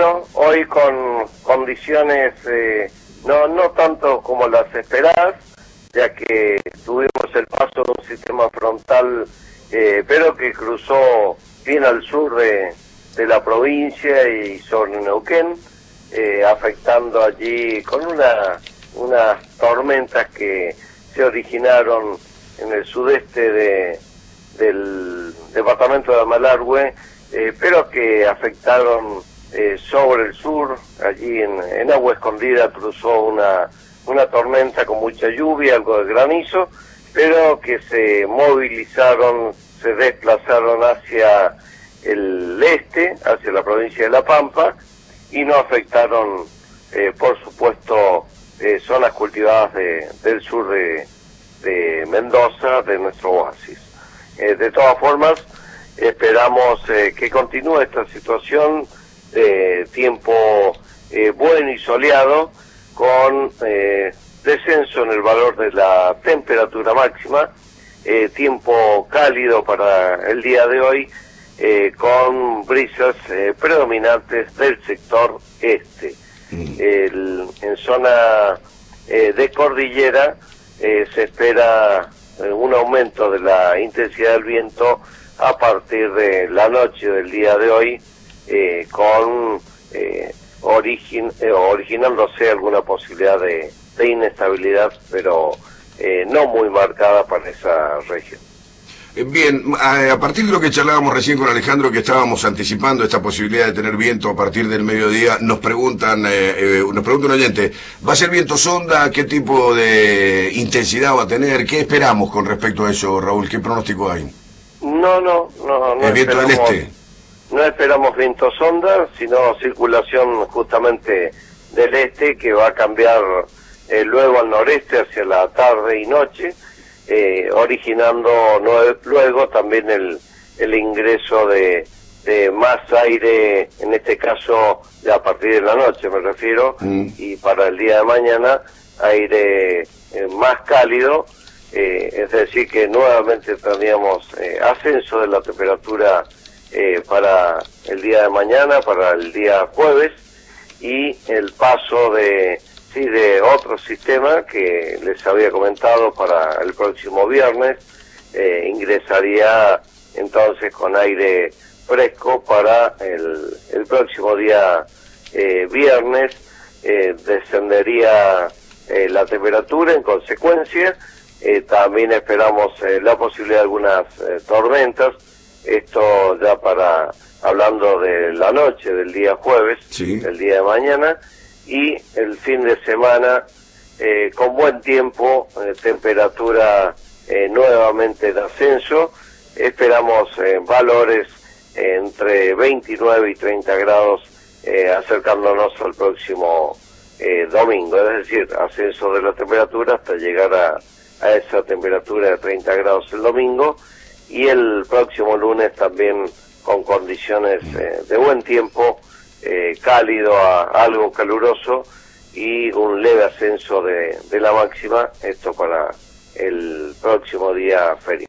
Bueno, hoy con condiciones no tanto como las esperadas, ya que tuvimos el paso de un sistema frontal, pero que cruzó bien al sur de la provincia y sobre Neuquén, afectando allí con unas tormentas que se originaron en el sudeste del departamento de Malargüe, pero que afectaron sobre el sur. Allí en Agua Escondida cruzó una tormenta con mucha lluvia, algo de granizo, pero que se movilizaron, se desplazaron hacia el este, hacia la provincia de La Pampa, y no afectaron, por supuesto, zonas cultivadas del sur de Mendoza, de nuestro oasis. De todas formas, esperamos que continúe esta situación de tiempo bueno y soleado, con descenso en el valor de la temperatura máxima, tiempo cálido para el día de hoy, con brisas predominantes del sector este. En zona de cordillera se espera un aumento de la intensidad del viento a partir de la noche del día de hoy, originándose alguna posibilidad de inestabilidad, pero no muy marcada para esa región. Bien, a partir de lo que charlábamos recién con Alejandro, que estábamos anticipando esta posibilidad de tener viento a partir del mediodía, nos pregunta un oyente, ¿va a ser viento sonda? ¿Qué tipo de intensidad va a tener? ¿Qué esperamos con respecto a eso, Raúl? ¿Qué pronóstico hay? No ¿Es viento del este? No esperamos viento sonda, sino circulación justamente del este, que va a cambiar luego al noreste hacia la tarde y noche, originando luego también el ingreso de más aire, en este caso ya a partir de la noche me refiero, y para el día de mañana aire más cálido, es decir que nuevamente tendríamos ascenso de la temperatura para el día de mañana, para el día jueves, y el paso de otro sistema que les había comentado para el próximo viernes, ingresaría entonces con aire fresco para el próximo día viernes, descendería la temperatura en consecuencia. También esperamos la posibilidad de algunas tormentas, esto ya hablando de la noche del día jueves, sí, el día de mañana, y el fin de semana con buen tiempo, temperatura nuevamente en ascenso. Esperamos valores entre 29 y 30 grados, acercándonos al próximo domingo, es decir, ascenso de la temperatura hasta llegar a esa temperatura de 30 grados el domingo, y el próximo lunes también con condiciones de buen tiempo, cálido a algo caluroso, y un leve ascenso de la máxima, esto para el próximo día feriado.